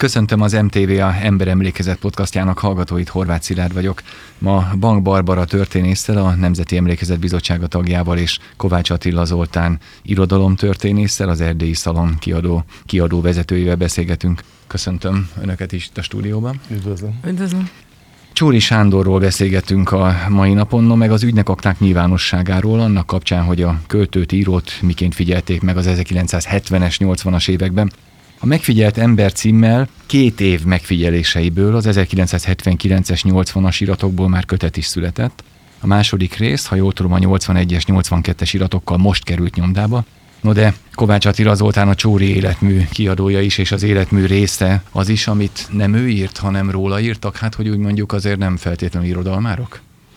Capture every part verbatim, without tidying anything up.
Köszöntöm az em té vé á Emberemlékezet podcastjának hallgatóit, Horváth Szilárd vagyok. Ma Bank Barbara történésszel, a Nemzeti Emlékezet Bizottsága tagjával és Kovács Attila Zoltán irodalomtörténésszel, az Erdélyi Szalon kiadó, kiadó vezetőjével beszélgetünk. Köszöntöm Önöket is itt a stúdióban. Üdvözlöm. Üdvözlöm. Csóri Sándorról beszélgettünk a mai napon, no meg az ügynek akták nyilvánosságáról, annak kapcsán, hogy a költőt, írót miként figyelték meg az ezerkilencszázhetvenes, nyolcvanas években. A Megfigyelt ember címmel két év megfigyeléseiből, az ezerkilencszázhetvenkilences, nyolcvanas iratokból már kötet is született. A második rész, ha jól tudom, a nyolcvanegyes, nyolcvankettes iratokkal most került nyomdába. No de Kovács Attila Zoltán a Csóri életmű kiadója is, és az életmű része az is, amit nem ő írt, hanem róla írtak, hát hogy úgy mondjuk azért nem feltétlenül irodalmárok?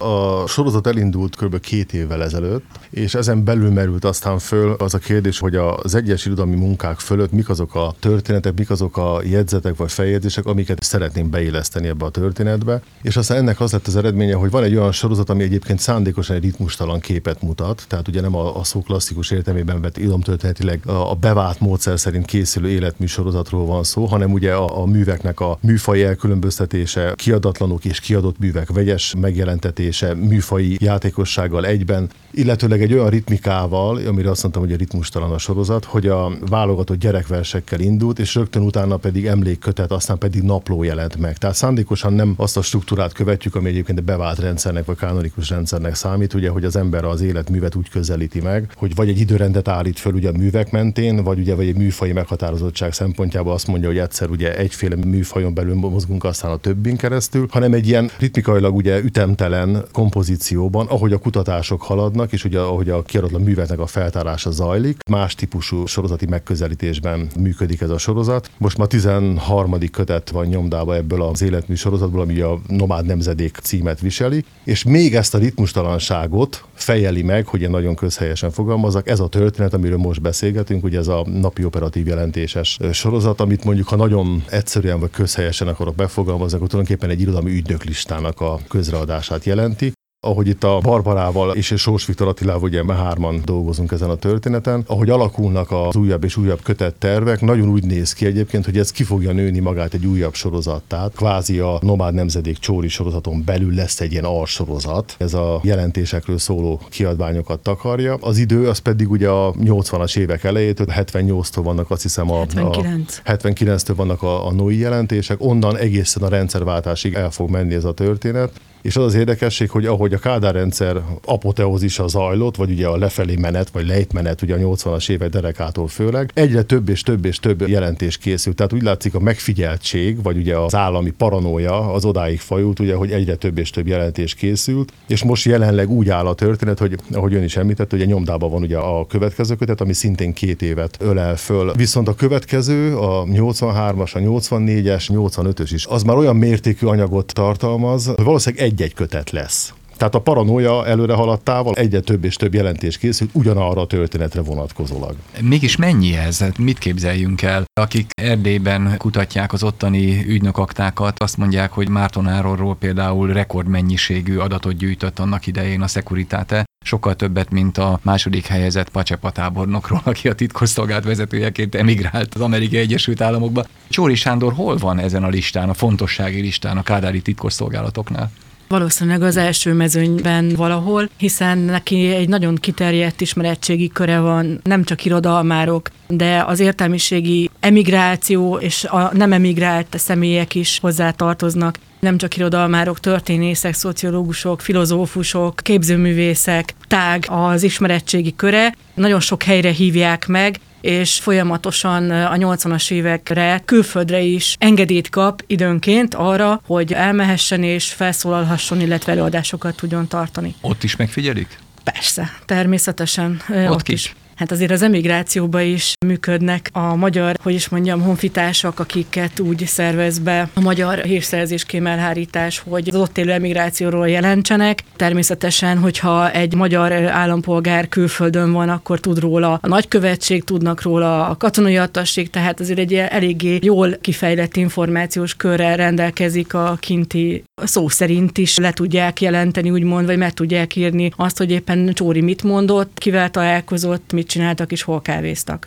A sorozat elindult kb. két évvel ezelőtt, és ezen belül merült aztán föl az a kérdés, hogy az egyes irodalmi munkák fölött mik azok a történetek, mik azok a jegyzetek vagy feljegyzések, amiket szeretném beilleszteni ebbe a történetbe. És aztán ennek az lett az eredménye, hogy van egy olyan sorozat, ami egyébként szándékosan egy ritmustalan képet mutat, tehát ugye nem a, a szó klasszikus értelmében vett irodalomtörténetileg a, a bevált módszer szerint készülő életmű sorozatról van szó, hanem ugye a, a műveknek a műfai elkülönböztetése, kiadatlanok és kiadott művek vegyes megjelentetése, műfai játékossággal egyben, illetőleg egy olyan ritmikával, amire azt mondtam, hogy a ritmustalan a sorozat, hogy a válogatott gyerekversekkel indult, és rögtön utána pedig emlékkötet, aztán pedig napló jelent meg. Tehát szándékosan nem azt a struktúrát követjük, ami egyébként a bevált rendszernek vagy kanonikus rendszernek számít, ugye, hogy az ember az életművet úgy közelíti meg, hogy vagy egy időrendet állít föl ugye a művek mentén, vagy ugye vagy egy műfai meghatározottság szempontjából azt mondja, hogy egyszer ugye egyféle műfajon belül mozgunk, aztán a többin keresztül, hanem egy ilyen ritmikailag ugye ütemtelen kompozícióban, ahogy a kutatások haladnak, és ugye ahogy a kiadatlan műveknek a feltárása zajlik, más típusú sorozati megközelítésben működik ez a sorozat. Most ma tizenharmadik kötet van nyomdába ebből az életmű sorozatból, ami a Nomád nemzedék címet viseli, és még ezt a ritmustalanságot fejeli meg, hogy én nagyon közhelyesen fogalmazzak, ez a történet, amiről most beszélgetünk, ugye ez a napi operatív jelentéses sorozat, amit mondjuk, ha nagyon egyszerűen vagy közhelyesen akarok befogalmazni, akkor tulajdonképpen egy irodalmi ügynöklistának a közreadását jelenti. Ahogy itt a Barbarával és Sós Viktor Attilával, ugye hárman dolgozunk ezen a történeten, ahogy alakulnak az újabb és újabb kötet tervek, nagyon úgy néz ki egyébként, hogy ez ki fogja nőni magát egy újabb sorozattá. Kvázi a Nomád nemzedék Csóri sorozaton belül lesz egy ilyen alsorozat. Ez a jelentésekről szóló kiadványokat takarja. Az idő az pedig ugye a nyolcvanas évek elejétől, hetvennyolctól vannak azt hiszem a, hetvenkilenc. a hetvenkilenctől vannak a, a Nói jelentések, onnan egészen a rendszerváltásig el fog menni ez a történet. És az az érdekesség, hogy ahogy a Kádár rendszer apoteózisa zajlott, vagy ugye a lefelé menet, vagy lejtmenet, ugye a nyolcvanas évek derekától főleg, egyre több és több és több jelentés készült. Tehát úgy látszik a megfigyeltség, vagy ugye az állami paranója az odáig fajult, ugye, hogy egyre több és több jelentés készült, és most jelenleg úgy áll a történet, hogy ahogy ön is említett, ugye nyomdában van ugye a következő kötet, ami szintén két évet ölel föl. Viszont a következő, a nyolcvanhármas, a nyolcvannégyes, nyolcvanötös is, az már olyan mértékű anyagot tartalmaz, hogy valószínűleg egy-egy kötet lesz. Tehát a paranója előre haladtával egyre több és több jelentés készült ugyanarra a történetre vonatkozólag. Mégis mennyi ez? Mit képzeljünk el? Akik Erdélyben kutatják az ottani ügynökaktákat, azt mondják, hogy Márton Áronról például rekordmennyiségű adatot gyűjtött annak idején a Securitate, sokkal többet, mint a második helyezett Pacsepa tábornokról, aki a titkosszolgálat vezetőjeként emigrált az Amerikai Egyesült Államokba. Csóri Sándor hol van ezen a listán, a fontossági listán a kádári titkosszolgálatoknál? Valószínűleg az első mezőnyben valahol, hiszen neki egy nagyon kiterjedt ismeretségi köre van, nem csak irodalmárok, de az értelmiségi emigráció és a nem emigrált személyek is hozzátartoznak. Nem csak irodalmárok, történészek, szociológusok, filozófusok, képzőművészek, tág az ismeretségi köre. Nagyon sok helyre hívják meg, és folyamatosan a nyolcvanas évekre külföldre is engedélyt kap időnként arra, hogy elmehessen és felszólalhasson, illetve előadásokat tudjon tartani. Ott is megfigyelik? Persze, természetesen. Ott, ott kik? is. Hát azért az emigrációban is működnek a magyar, hogy is mondjam, honfitársak, akiket úgy szervez be a magyar hírszerzés kémelhárítás, hogy az ott élő emigrációról jelentsenek. Természetesen, hogyha egy magyar állampolgár külföldön van, akkor tud róla a nagykövetség, tudnak róla a katonai attasség, tehát azért egy eléggé jól kifejlett információs körrel rendelkezik a kinti, szó szerint is le tudják jelenteni, úgymond, vagy meg tudják írni azt, hogy éppen Csóri mit mondott, kivel találkozott, mit csináltak és hol kávéztak.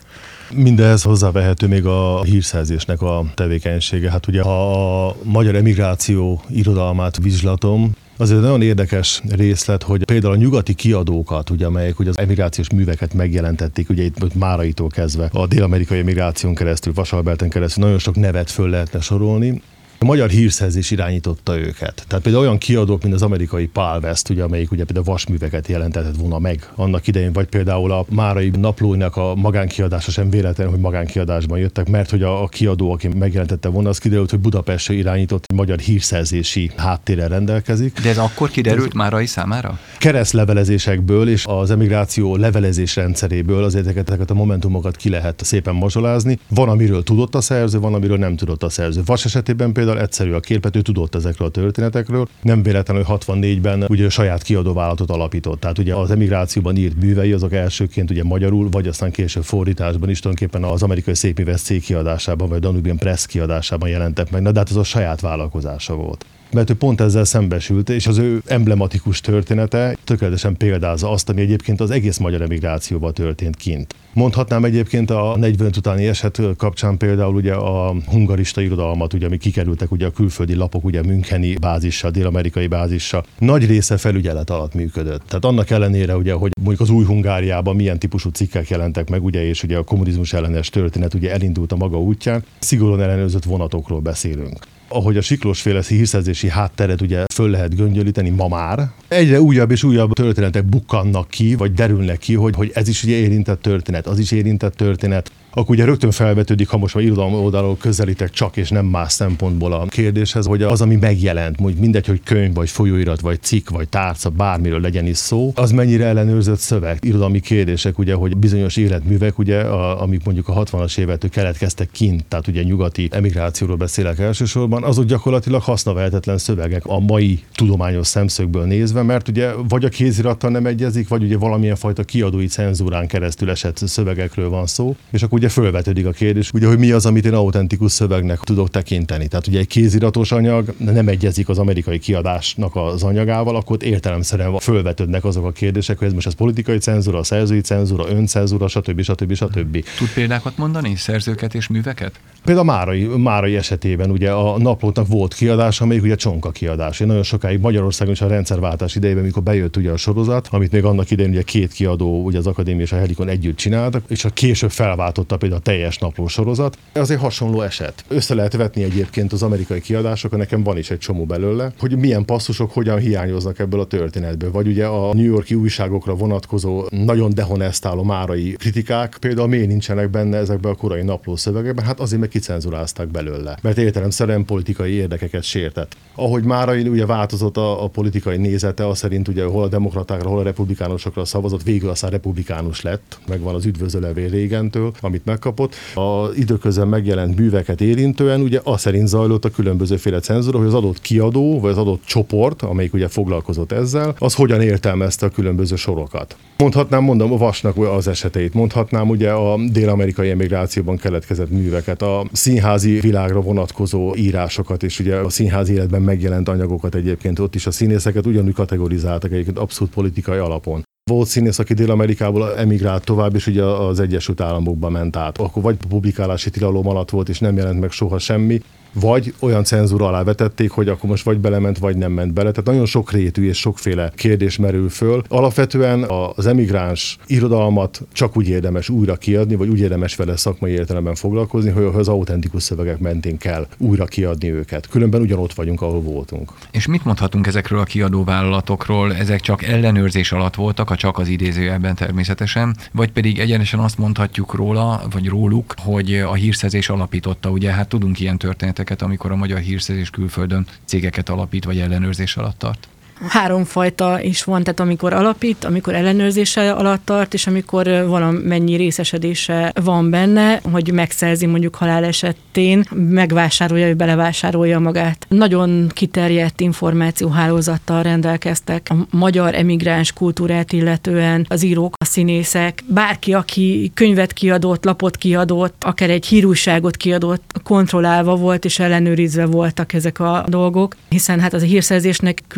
Mindehhez hozzávehető még a hírszerzésnek a tevékenysége. Hát ugye, ha a magyar emigráció irodalmát vizslatom, azért nagyon érdekes részlet, hogy például a nyugati kiadókat, ugye, amelyek ugye az emigrációs műveket megjelentették, ugye itt Máraitól kezdve a dél-amerikai emigráción keresztül, Vasalberten keresztül nagyon sok nevet föl lehetne sorolni. A magyar hírszerzés irányította őket. Tehát például olyan kiadók, mint az amerikai Paul West, ugye, amelyik ugye például vasműveket jelentetett volna meg annak idején, vagy például a Márai Naplóinak a magánkiadása sem véletlen, hogy magánkiadásban jöttek, mert hogy a, a kiadó, aki megjelentette volna, az kiderült, hogy Budapestre irányított magyar hírszerzési háttérrel rendelkezik. De ez akkor kiderült Márai számára? Keresztlevelezésekből és az emigráció levelezés rendszeréből azért ezeket a momentumokat ki lehet szépen mazsolázni. Van, amiről tudott a szerző, van, amiről nem tudott a szerző. Vas esetében például egyszerű a kép, ő tudott ezekről a történetekről. Nem véletlenül, hogy hatvannégyben ugye saját kiadóvállalatot alapított. Tehát ugye az emigrációban írt művei azok elsőként ugye magyarul, vagy aztán később fordításban is tulajdonképpen az amerikai szépművész cég kiadásában, vagy Danubian Press kiadásában jelentek meg. Na, de hát ez a saját vállalkozása volt. Mert ő pont ezzel szembesült, és az ő emblematikus története tökéletesen példázza azt, ami egyébként az egész magyar emigrációban történt kint. Mondhatnám egyébként a negyvenöt utáni eset kapcsán például ugye a hungarista irodalmat, ugye, ami kikerültek ugye a külföldi lapok, ugye müncheni bázissal, dél-amerikai bázissal. Nagy része felügyelet alatt működött. Tehát annak ellenére, ugye, hogy mondjuk az új Hungáriában milyen típusú cikkek jelentek meg, ugye, és ugye a kommunizmus ellenes történet ugye elindult a maga útján, szigorúan ellenőrzött vonatokról beszélünk. Ahogy a Siklós-féle hírszerzési hátteret ugye föl lehet göngyölíteni ma már, egyre újabb és újabb történetek bukkannak ki, vagy derülnek ki, hogy, hogy ez is ugye érintett történet, az is érintett történet. Akkor ugye rögtön felvetődik, ha most már irodalmi oldalról közelítek csak és nem más szempontból a kérdéshez, hogy az, ami megjelent, mondjuk mindegy, hogy könyv, vagy folyóirat, vagy cikk, vagy tárca, bármiről legyen is szó, az mennyire ellenőrzött szöveg. Irodalmi kérdések, ugye, hogy bizonyos életművek, ugye, a, amik mondjuk a hatvanas évektől keletkeztek kint, tehát ugye nyugati emigrációról beszélek elsősorban, azok gyakorlatilag hasznavehetetlen szövegek a mai tudományos szemszögből nézve, mert ugye vagy a kézirattal nem egyezik, vagy ugye valamilyen fajta kiadói cenzúrán keresztül esett szövegekről van szó, és akkor ugye fölvetődik a kérdés, ugye, hogy mi az, amit én autentikus szövegnek tudok tekinteni. Tehát ugye egy kéziratos anyag nem egyezik az amerikai kiadásnak az anyagával, akkor értelemszerűen fölvetődnek azok a kérdések, hogy ez most ez politikai cenzúra, szerzői cenzúra, öncenzúra, stb. stb. stb. Tud példákat mondani, szerzőket és műveket? Például a Márai, Márai esetében ugye a Naplónak volt kiadása, amelyik ugye csonka kiadás. Én nagyon sokáig Magyarországon is a rendszerváltás idejében, mikor bejött ugye a sorozat, amit még annak idején ugye két kiadó, ugye az Akadémia és a Helikon együtt csináltak, és a később felváltotta például a teljes napló sorozat. Ez egy hasonló eset. Össze lehet vetni egyébként az amerikai kiadások, nekem van is egy csomó belőle, hogy milyen passzusok hogyan hiányoznak ebből a történetből. Vagy ugye a New York-i újságokra vonatkozó nagyon dehonestáló márai kritikák például miért nincsenek benne ezekben a korai napló szövegekben? Hát azért meg kicenzurázták belőle, mert értelemszerűen politikai érdekeket sértett. Ahogy Márai ugye változott a, a politikai nézete, az szerint ugye hol a demokratákra, hol a republikánusokra szavazott, végül aztán republikánus lett, megvan az üdvözőlevél Reagantől, amit megkapott. Az időközben megjelent műveket érintően ugye az szerint zajlott a különbözőféle cenzúra, hogy az adott kiadó, vagy az adott csoport, amelyik ugye foglalkozott ezzel, az hogyan értelmezte a különböző sorokat. Mondhatnám, mondom, a Vasnak az eseteit, mondhatnám ugye a dél-amerikai emigrációban keletkezett műveket, a színházi világra vonatkozó írásokat, és ugye a színházi életben megjelent anyagokat egyébként, ott is a színészeket ugyanúgy kategorizáltak egyébként abszolút politikai alapon. Volt színész, aki Dél-Amerikából emigrált tovább, és ugye az Egyesült Államokba ment át. Akkor vagy publikálási tilalom alatt volt, és nem jelent meg soha semmi, vagy olyan cenzúra alá vetették, hogy akkor most vagy belement, vagy nem ment bele. Tehát nagyon sokrétű és sokféle kérdés merül föl. Alapvetően az emigráns irodalmat csak úgy érdemes újra kiadni, vagy úgy érdemes vele szakmai értelemben foglalkozni, hogy az autentikus szövegek mentén kell újra kiadni őket. Különben ugyanott vagyunk, ahol voltunk. És mit mondhatunk ezekről a kiadóvállalatokról? Ezek csak ellenőrzés alatt voltak, a csak az idézőjelben természetesen, vagy pedig egyenesen azt mondhatjuk róla, vagy róluk, hogy a hírszerzés alapította. Ugye hát tudunk ilyen történeteket, amikor a magyar hírszerzés külföldön cégeket alapít, vagy ellenőrzés alatt tart? Három fajta is van, tehát amikor alapít, amikor ellenőrzése alatt tart, és amikor valamennyi részesedése van benne, hogy megszerzi mondjuk halál esetén, megvásárolja, vagy belevásárolja magát. Nagyon kiterjedt információhálózattal rendelkeztek a magyar emigráns kultúrát illetően, az írók, a színészek, bárki, aki könyvet kiadott, lapot kiadott, akár egy hírújságot kiadott, kontrollálva volt és ellenőrizve voltak ezek a dolgok, hiszen hát az a hírszerzésnek külön emigráció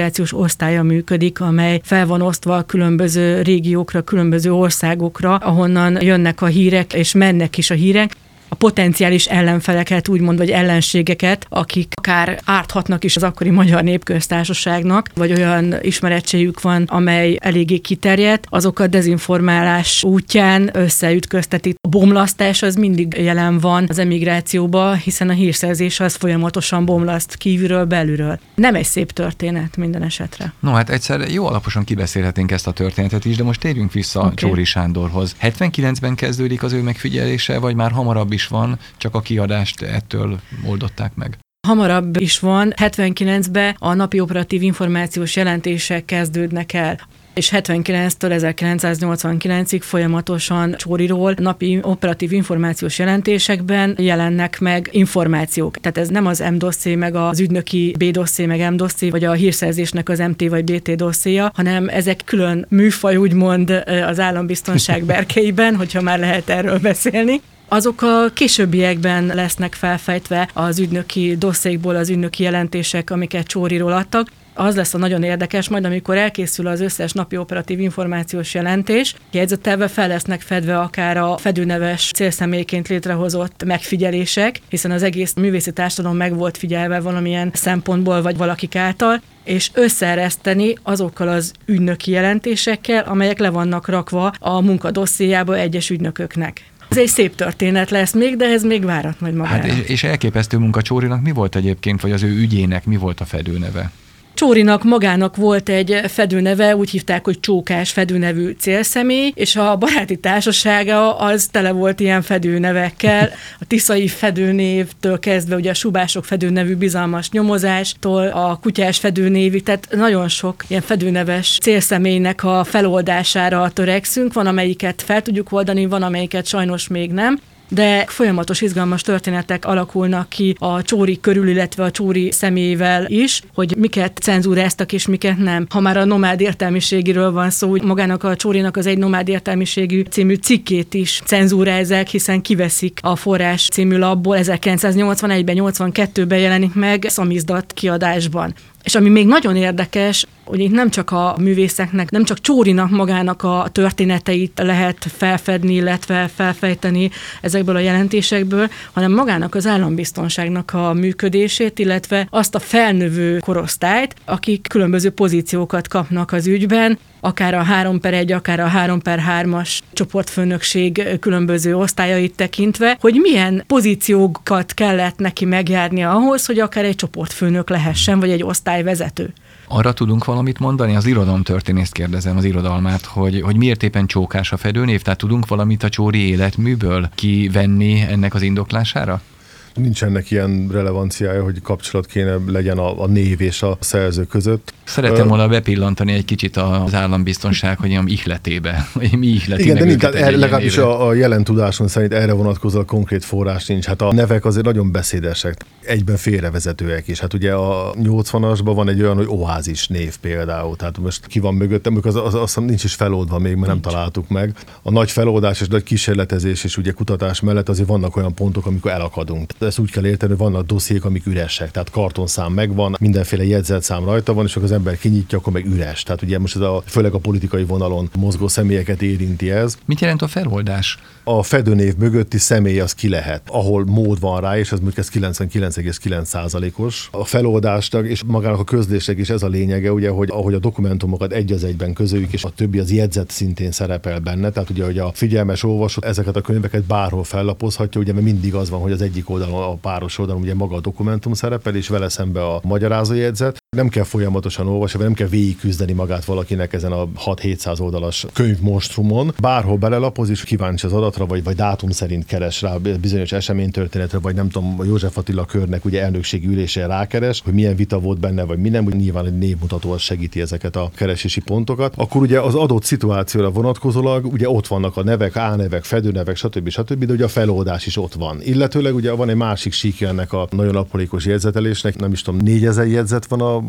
emigrációs osztálya működik, amely fel van osztva a különböző régiókra, különböző országokra, ahonnan jönnek a hírek, és mennek is a hírek. A potenciális ellenfeleket, úgymond, vagy ellenségeket, akik akár árthatnak is az akkori Magyar Népköztársaságnak, vagy olyan ismerettségük van, amely eléggé kiterjedt, azokat dezinformálás útján összeütköztetik. A bomlasztás az mindig jelen van az emigrációban, hiszen a hírszerzés az folyamatosan bomlaszt kívülről, belülről. Nem egy szép történet minden esetre. No, hát egyszer jó alaposan kibeszélhetnénk ezt a történetet is, de most térjünk vissza okay. Csóri Sándorhoz. hetvenkilencben kezdődik az ő megfigyelése, vagy már hamarabb is van, csak a kiadást ettől oldották meg? Hamarabb is van. hetvenkilencben a napi operatív információs jelentések kezdődnek el, és hetvenkilenctől ezerkilencszáznyolcvankilencig folyamatosan Csóriról napi operatív információs jelentésekben jelennek meg információk. Tehát ez nem az M-dosszé, meg az ügynöki B-dosszé, meg M-dosszé, vagy a hírszerzésnek az em té vagy bé té dosszéja, hanem ezek külön műfaj, úgymond az állambiztonság berkeiben, hogyha már lehet erről beszélni. Azok a későbbiekben lesznek felfejtve az ügynöki dosszékból az ügynöki jelentések, amiket Csóriról adtak. Az lesz a nagyon érdekes, majd amikor elkészül az összes napi operatív információs jelentés, jegyzettelve fel lesznek fedve akár a fedőneves célszemélyként létrehozott megfigyelések, hiszen az egész művészi társadalom meg volt figyelve valamilyen szempontból vagy valakik által, és összeereszteni azokkal az ügynöki jelentésekkel, amelyek le vannak rakva a munkadosszéjába egyes ügynököknek. Ez egy szép történet lesz még, de ez még várat majd magára. Hát és elképesztő munka Csórinak mi volt egyébként, vagy az ő ügyének mi volt a fedőneve? Csórinak magának volt egy fedőneve, úgy hívták, hogy Csókás fedőnevű célszemély, és a baráti társasága az tele volt ilyen fedőnevekkel, a tiszai fedőnévtől kezdve, ugye a Subások fedőnevű bizalmas nyomozástól, a Kutyás fedőnévig, tehát nagyon sok ilyen fedőneves célszemélynek a feloldására törekszünk, van amelyiket fel tudjuk oldani, van amelyiket sajnos még nem, de folyamatos izgalmas történetek alakulnak ki a Csóri körül, illetve a Csóri személyével is, hogy miket cenzúráztak és miket nem. Ha már a nomád értelmiségiről van szó, magának a Csórinak az Egy nomád értelmiségű című cikkét is cenzúrázzák, hiszen kiveszik a Forrás című lapból, ezerkilencszáznyolcvanegyben, nyolcvankettőben jelenik meg szamizdat kiadásban. És ami még nagyon érdekes, hogy itt nem csak a művészeknek, nem csak Csórinak magának a történeteit lehet felfedni, illetve felfejteni ezekből a jelentésekből, hanem magának az állambiztonságnak a működését, illetve azt a felnövő korosztályt, akik különböző pozíciókat kapnak az ügyben, akár a három per egy, akár a három per hármas csoportfőnökség különböző osztályait tekintve, hogy milyen pozíciókat kellett neki megjárnia ahhoz, hogy akár egy csoportfőnök lehessen, vagy egy osztályvezető. Arra tudunk valamit mondani? Az irodalomtörténészt kérdezem, az irodalmát, hogy, hogy miért éppen Csókás a fedőnév? Tehát tudunk valamit a Csóri életműből kivenni ennek az indoklására? Nincs ennek ilyen relevanciája, hogy kapcsolat kéne legyen a, a név és a szerző között. Szeretem volna bepillantani egy kicsit az állambiztonság, hogy ilyen ihletébe, vagy mi ihleti igen, meg de nincs, egy legalábbis a, a jelen tudáson szerint erre vonatkozó a konkrét forrás nincs. Hát a nevek azért nagyon beszédesek, egyben félrevezetőek is. Hát ugye a nyolcvanasban van egy olyan, hogy Oázis név például. Tehát most ki van mögöttem, az, az, az nincs is feloldva még, mert nincs. Nem találtuk meg. A nagy feloldás és nagy kísérletezés és ugye kutatás mellett azért vannak olyan pontok, amikor elakadunk. Ezt úgy kell érteni, hogy vannak dossziék, amik üresek. Tehát kartonszám megvan, mindenféle jegyzetszám rajta van, és akkor az ember kinyitja, akkor meg üres. Tehát ugye most ez a, főleg a politikai vonalon mozgó személyeket érinti ez. Mit jelent a feloldás? A fedőnév mögötti személy az ki lehet, ahol mód van rá, és ez mondjuk ez kilencvenkilenc egész kilenc százalékos. A feloldásnak és magának a közlésnek is ez a lényege, ugye, hogy ahogy a dokumentumokat egy az egyben közöljük, és a többi az jegyzet szintén szerepel benne. Tehát ugye, hogy a figyelmes olvasó ezeket a könyveket bárhol fellapozhatja, ugye, mert mindig az van, hogy az egyik oldalon, a páros oldalon ugye maga a dokumentum szerepel, és vele szembe a magyarázójegyzet. Nem kell folyamatosan olvasni, vagy nem kell végigküzdeni magát valakinek ezen a hat-hétszáz oldalas könyvmonstrumon. Bárhol belelapoz, és kíváncsi az adatra, vagy, vagy dátum szerint keres rá bizonyos eseménytörténetre, vagy nem tudom, a József Attila körnek ugye elnökségi ülésén rákeres, hogy milyen vita volt benne, vagy mi nem, hogy nyilván egy névmutató az segíti ezeket a keresési pontokat. Akkor ugye az adott szituációra vonatkozólag ugye ott vannak a nevek, álnevek, fedőnevek, stb. stb., de ugye a feloldás is ott van. Illetőleg ugye van egy másik síkja ennek a nagyon aprólékos jegyzetelésnek, nem is tudom, négyezer jegyzet van a a,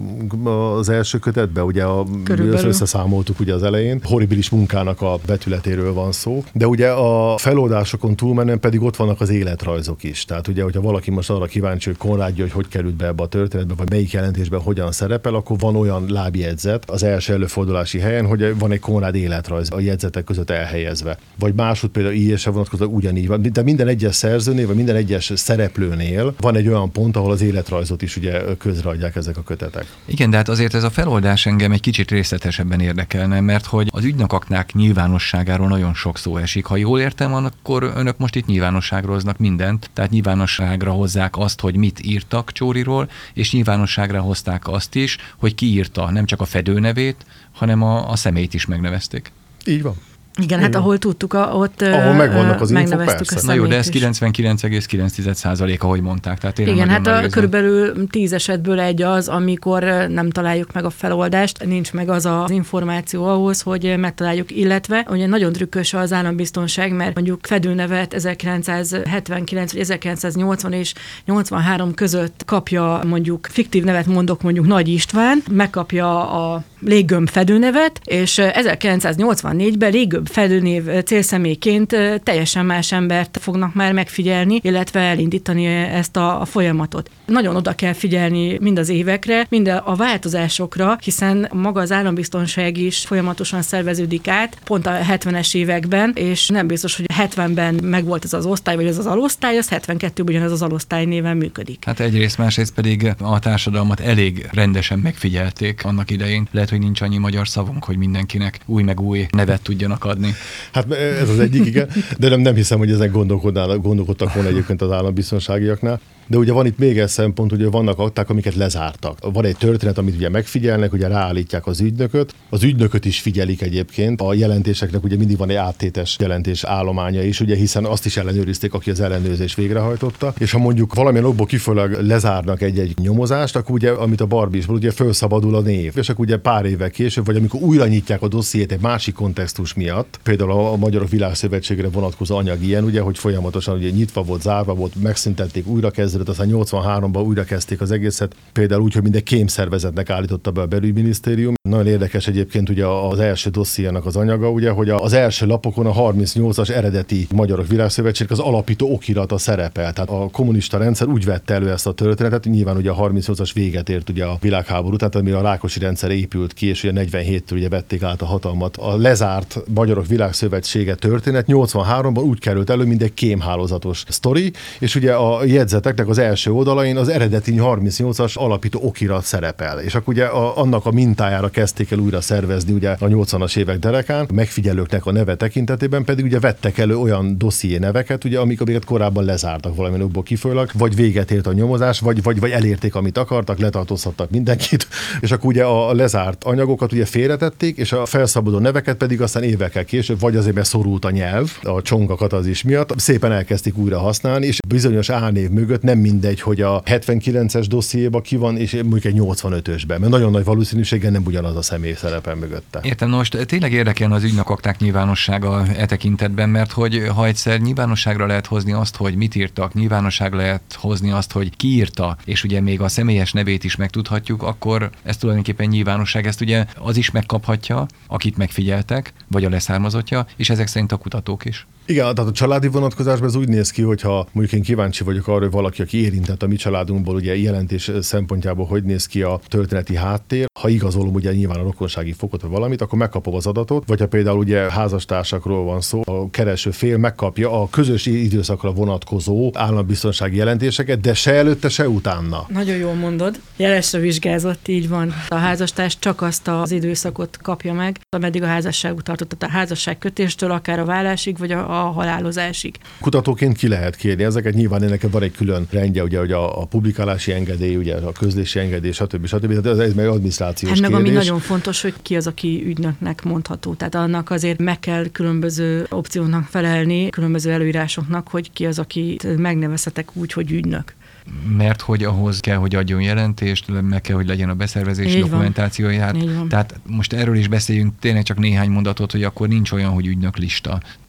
az első kötetben, ugye a, összeszámoltuk ugye az elején, horribilis munkának a betületéről van szó, de ugye a feloldásokon túlmenően pedig ott vannak az életrajzok is. Tehát ugye, hogyha valaki most arra kíváncsi, hogy Konrádja, hogy hogy került be ebbe a történetbe, vagy melyik jelentésben hogyan szerepel, akkor van olyan lábjegyzet az első előfordulási helyen, hogy van egy Konrád életrajz a jegyzetek között elhelyezve. Vagy máshogy például íjésre vonatkozóan ugyanígy van. De minden egyes szerzőnél, vagy minden egyes szereplőnél van egy olyan pont, ahol az életrajzot is ugye közreadják ezek a kötetek. Igen, de hát azért ez a feloldás engem egy kicsit részletesebben érdekelne, mert hogy az ügynökaknák nyilvánosságáról nagyon sok szó esik. Ha jól értem, akkor önök most itt nyilvánosságra hoznak mindent, tehát nyilvánosságra hozzák azt, hogy mit írtak Csóriról, és nyilvánosságra hozták azt is, hogy ki írta nem csak a fedőnevét, hanem a, a személyt is megnevezték. Így van. Igen, hát ahol tudtuk, ott ahol megvannak az info, persze. Na jó, de ez kilencvenkilenc egész kilenc százalék, ahogy mondták. Tehát igen, hát a, körülbelül tíz esetből egy az, amikor nem találjuk meg a feloldást, nincs meg az az információ ahhoz, hogy megtaláljuk, illetve ugye nagyon trükkös az állambiztonság, mert mondjuk fedőnevet ezerkilencszázhetvenkilenc vagy ezerkilencszáznyolcvan és nyolcvanhárom között kapja, mondjuk fiktív nevet mondok, mondjuk Nagy István, megkapja a léggömb fedőnevet, és ezerkilencszáznyolcvannégyben léggömb fedőnév célszemélyként teljesen más embert fognak már megfigyelni, illetve elindítani ezt a, a folyamatot. Nagyon oda kell figyelni mind az évekre, mind a változásokra, hiszen maga az állambiztonság is folyamatosan szerveződik át, pont a hetvenes években, és nem biztos, hogy hetvenben megvolt ez az osztály, vagy ez az alosztály, az hetvenkettőben ugyanaz az alosztály néven működik. Hát egyrészt, másrészt pedig a társadalmat elég rendesen megfigyelték annak idején. Lehet, hogy nincs annyi magyar szavunk, hogy mindenkinek új meg új nevet tudjanak adni. Hát ez az egyik, igen, de nem, nem hiszem, hogy ezek gondolkodtak volna egyébként az állambiztonságiaknál. De ugye van itt még egy szempont, hogy vannak akták, amiket lezártak. Van egy történet, amit ugye megfigyelnek, ugye ráállítják az ügynököt. Az ügynököt is figyelik egyébként. A jelentéseknek ugye mindig van egy áttétes jelentés állománya is, ugye, hiszen azt is ellenőrizték, aki az ellenőrzés végrehajtotta. És ha mondjuk valamilyen okból kifolyólag lezárnak egy-egy nyomozást, akkor ugye, amit a Barbie is mondott, ugye felszabadul a név. És akkor ugye pár évvel később, vagy amikor újra nyitják a dossziét egy másik kontextus miatt, például a Magyarok Világszövetségére vonatkozó anyag ilyen, ugye, hogy folyamatosan ugye nyitva volt, zárva volt, megszüntették, újra kezdődött, aztán nyolcvanháromban újra kezdték az egészet, például úgy, hogy minden kémszervezetnek állította be a belügyminisztérium. Nagyon érdekes egyébként ugye az első dossziénak az anyaga, ugye, hogy az első lapokon a harmincnyolcas eredeti Magyarok Világszövetség az alapító okirata szerepel. Tehát a kommunista rendszer úgy vette elő ezt a történetet, nyilván ugye a harmincnyolcas véget ért ugye a világháború, tehát amire a Rákosi rendszer épült ki, és ugye negyvenhéttől ugye vették át a hatalmat. A lezárt Magyarok Világszövetsége történet nyolcvanháromban úgy került elő, mint egy kémhálózatos sztori, és ugye a jegyzeteknek az első oldalain az eredeti harmincnyolcas alapító okirat szerepel. És akkor ugye a, annak a mintájára kezdték el újra szervezni ugye a nyolcvanas évek derekán, a megfigyelőknek a neve tekintetében pedig ugye vettek elő olyan dosszié neveket, ugye, amik, amiket korábban lezártak valamilyen okból kifolyólag, vagy véget ért a nyomozás, vagy, vagy, vagy elérték, amit akartak, letartóztattak mindenkit, és akkor ugye a lezárt anyagokat ugye félretették, és a felszabaduló neveket pedig aztán évekkel később, vagy azért, mert szorult a nyelv, a csongakat az is miatt, szépen elkezdték újra használni, és bizonyos álnév mögött nem mindegy, hogy a hetvenkilences dossziéba ki van, és mondjuk egy nyolcvanötösben, mert nagyon nagy valószínűséggel nem ugyanaz a személy szerepel mögötte. Értem, na most tényleg érdekelne az ügynökakták nyilvánossága e tekintetben, mert hogy ha egyszer nyilvánosságra lehet hozni azt, hogy mit írtak, nyilvánosságra lehet hozni azt, hogy ki írta, és ugye még a személyes nevét is megtudhatjuk, akkor ez tulajdonképpen nyilvánosság, ezt ugye az is megkaphatja, akit megfigyeltek, vagy a leszármazottja, és ezek szerint a kutatók is. Igen, tehát a családi vonatkozásban ez úgy néz ki, hogyha mondjuk én kíváncsi vagyok arra, hogy valaki, aki érintett a mi családunkból, ugye jelentés szempontjából hogy néz ki a történeti háttér, ha igazolom ugye nyilván a rokonsági fokot vagy valamit, akkor megkapom az adatot, vagy ha például ugye házastársakról van szó, a kereső fél megkapja a közös időszakra vonatkozó állambiztonsági jelentéseket, de se előtte, se utána. Nagyon jól mondod. Jelesre vizsgázott, így van. A házastárs csak azt az időszakot kapja meg, ameddig a házasságuk tartott, a házasság kötéstől akár a vállásig, vagy a a halálozásig. Kutatóként ki lehet kérni ezeket, nyilván ennek van egy külön rendje, ugye, hogy a, a publikálási engedély, ugye a közlési engedély, stb. stb. Tehát ez meg adminisztrációs hát meg kérdés. ami nagyon fontos, hogy ki az, aki ügynöknek mondható. Tehát annak azért meg kell különböző opcióknak felelni, különböző előírásoknak, hogy ki az, aki megnevezhetek úgy, hogy ügynök. Mert hogy ahhoz kell, hogy adjon jelentést, meg kell, hogy legyen a beszervezési Így dokumentációja. Tehát most erről is beszéljünk tényleg csak néhány mondatot, hogy akkor nincs olyan, hogy ügynök lista.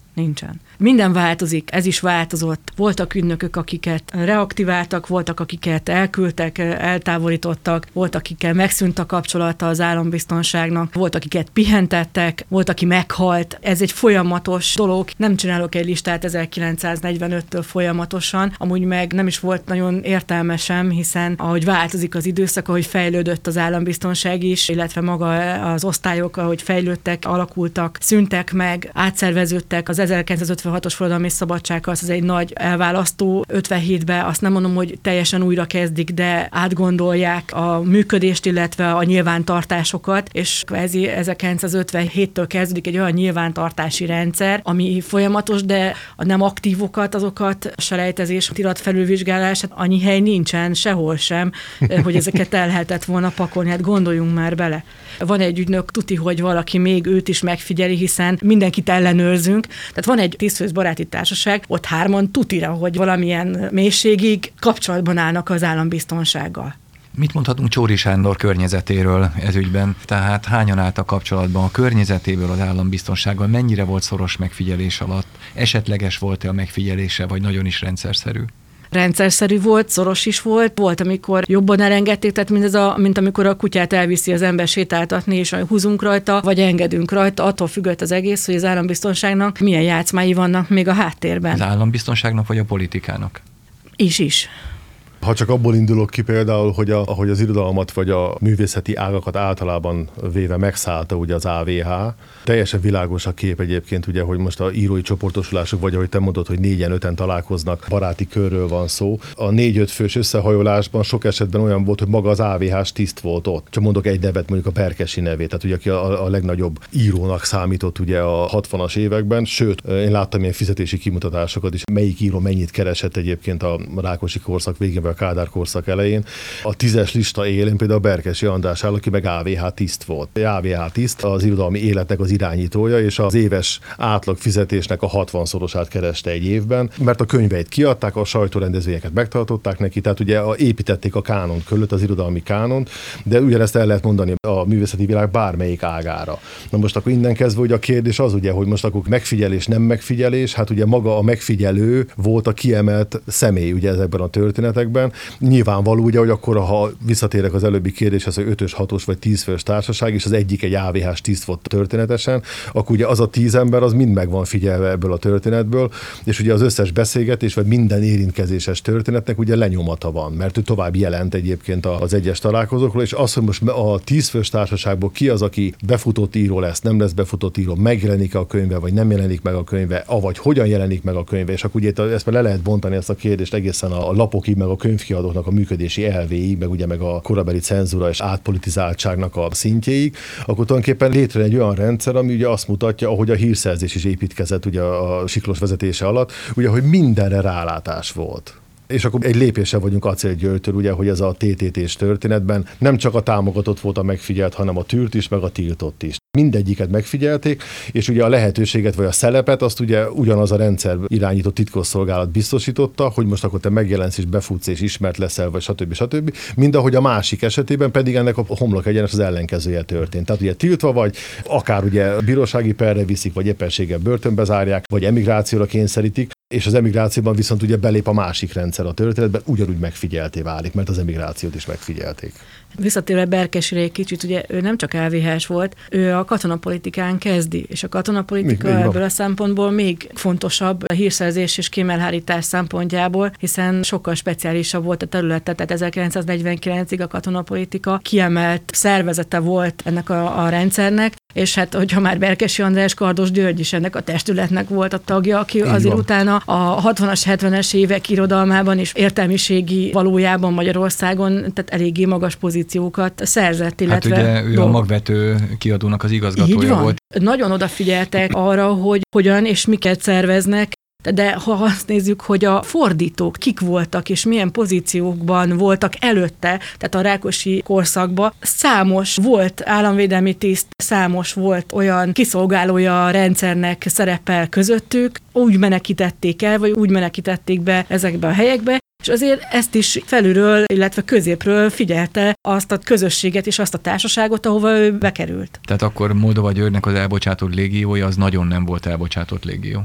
Nincsen. Minden változik, ez is változott. Voltak ügynökök, akiket reaktiváltak, voltak, akiket elküldtek, eltávolítottak, volt, akikkel megszűnt a kapcsolata az állambiztonságnak, volt, akiket pihentettek, volt, aki meghalt. Ez egy folyamatos dolog. Nem csinálok egy listát ezerkilencszáznegyvenöttől folyamatosan, amúgy meg nem is volt nagyon értelme sem, hiszen ahogy változik az időszak, ahogy fejlődött az állambiztonság is, illetve maga az osztályok, ahogy fejlődtek, alakultak, szűntek meg, átszerveződtek. Az ezerkilencszázötvenhatos forradalmi szabadságharc, az egy nagy elválasztó. ötvenhétben azt nem mondom, hogy teljesen újra kezdik, de átgondolják a működést, illetve a nyilvántartásokat, és kvázi ezerkilencszázötvenhéttől kezdődik egy olyan nyilvántartási rendszer, ami folyamatos, de a nem aktívokat, azokat selejtezés, iratfelülvizsgálás, hát annyi hely nincsen sehol sem, hogy ezeket el lehetett volna pakolni, hát gondoljunk már bele. Van egy ügynök, tuti, hogy valaki még őt is megfigyeli, hiszen mindenkit ellenőrzünk. Tehát van egy tízfős baráti társaság, ott hárman tutira, hogy valamilyen mélységig kapcsolatban állnak az állambiztonsággal. Mit mondhatunk Csory Sándor környezetéről ez ügyben? Tehát hányan álltak kapcsolatban a környezetéből az állambiztonsággal? Mennyire volt szoros megfigyelés alatt? Esetleges volt-e a megfigyelése, vagy nagyon is rendszerszerű? Rendszerszerű volt, szoros is volt, volt, amikor jobban elengedték, tehát mint, ez a, mint amikor a kutyát elviszi az ember sétáltatni, és húzunk rajta, vagy engedünk rajta, attól függött az egész, hogy az állambiztonságnak milyen játszmái vannak még a háttérben. Az állambiztonságnak, vagy a politikának? Is is. Ha csak abból indulok ki például, hogy a, ahogy az irodalmat vagy a művészeti ágakat általában véve megszállta ugye az á vé há, teljesen világos a kép egyébként, ugye, hogy most a írói csoportosulások, vagy ahogy te mondod, hogy négyen, öten találkoznak, baráti körről van szó. A négy-öt fős összehajolásban sok esetben olyan volt, hogy maga az á vé hás tiszt volt ott. Csak mondok egy nevet, mondjuk a Berkessy nevét, tehát ugye aki a, a legnagyobb írónak számított ugye a hatvanas években, sőt, én láttam ilyen fizetési kimutatásokat is, melyik író mennyit keresett egyébként a Rákosi korszak végén, a Kádár korszak elején. A tízes lista élén például a Berkessy András áll, aki meg á vé há tiszt volt. A á vé há tiszt az irodalmi életnek az irányítója, és az éves átlag fizetésnek a hatvanszorosát kereste egy évben, mert a könyveit kiadták, a sajtórendezvényeket megtartották neki, tehát ugye építették a kánon körül, az irodalmi kánont, de ugyanezt el lehet mondani a művészeti világ bármelyik ágára. Na most akkor innen kezdve ugye a kérdés az ugye, hogy most akkor megfigyelés, nem megfigyelés, hát ugye maga a megfigyelő volt a kiemelt személy ugye ezekben a történetekben. Nyilvánvaló, ugye, hogy akkor, ha visszatérek az előbbi kérdéshez, hogy ötös, hatos vagy tízfős társaság, és az egyik egy á vé hás tiszt volt történetesen, akkor ugye az a tíz ember, az mind meg van figyelve ebből a történetből, és ugye az összes beszélgetés, vagy minden érintkezéses történetnek ugye lenyomata van, mert ő tovább jelent egyébként az egyes találkozókról, és az, hogy most a tízfős társaságból ki az, aki befutott író lesz, nem lesz befutott író, megjelenik a könyve, vagy nem jelenik meg a könyve, avagy hogyan jelenik meg a könyve, és akkor ugye ezt már le lehet bontani ezt a kérdést egészen a lapokig, meg a könyvkiadóknak a működési elvéig, meg ugye meg a korabeli cenzúra és átpolitizáltságnak a szintjéig, akkor tulajdonképpen létre egy olyan rendszer, ami ugye azt mutatja, ahogy a hírszerzés is építkezett ugye a Siklós vezetése alatt, ugye, hogy mindenre rálátás volt. És akkor egy lépéssel vagyunk Acél Györgytől, ugye, hogy ez a té té té-s történetben nem csak a támogatott volt a megfigyelt, hanem a tűrt is, meg a tiltott is. Mindegyiket megfigyelték, és ugye a lehetőséget vagy a szelepet azt ugye ugyanaz a rendszer irányító titkosszolgálat biztosította, hogy most akkor te megjelensz és befutsz és ismert leszel, vagy stb. stb. Mind ahogy a másik esetében pedig ennek a homlok egyenes az ellenkezője történt. Tehát ugye tiltva vagy, akár ugye bírósági perre viszik, vagy éppenséggel börtönbe zárják, vagy emigrációra kényszerítik, és az emigrációban viszont ugye belép a másik rendszer a történetben, ugyanúgy megfigyelté válik, mert az emigrációt is megfigyelték. Visszatérve Berkessyre egy kicsit, ugye ő nem csak á vé hás volt, ő a katonapolitikán kezdi, és a katonapolitika még, ebből a szempontból még fontosabb a hírszerzés és kémelhárítás szempontjából, hiszen sokkal speciálisabb volt a területe, tehát ezerkilencszáznegyvenkilencig a katonapolitika kiemelt szervezete volt ennek a, a rendszernek, és hát, hogyha már Berkessy András, Kardos György is ennek a testületnek volt a tagja, aki így azért van. Utána a hatvanas, hetvenes évek irodalmában és értelmiségi valójában Magyarországon, tehát eléggé magas pozíciókat szerzett, illetve... Hát ugye ő a magvető kiadónak az igazgatója volt. Nagyon odafigyeltek arra, hogy hogyan és miket szerveznek, de ha azt nézzük, hogy a fordítók kik voltak, és milyen pozíciókban voltak előtte, tehát a Rákosi korszakban, számos volt államvédelmi tiszt, számos volt olyan kiszolgálója a rendszernek szerepel közöttük, úgy menekítették el, vagy úgy menekítették be ezekbe a helyekbe, és azért ezt is felülről, illetve középről figyelte azt a közösséget és azt a társaságot, ahova ő bekerült. Tehát akkor Moldova Györgynek az elbocsátott légiója az nagyon nem volt elbocsátott légió.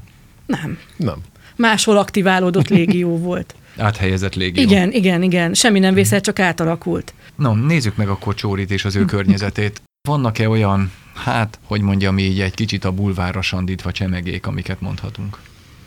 Nem. Nem. Máshol aktiválódott légió volt. Áthelyezett légió. Igen, igen, igen. Semmi nem vészelt, csak átalakult. No, nézzük meg akkor Csórit és az ő környezetét. Vannak-e olyan, hát, hogy mondjam így, egy kicsit a bulvárra sandítva csemegék, amiket mondhatunk?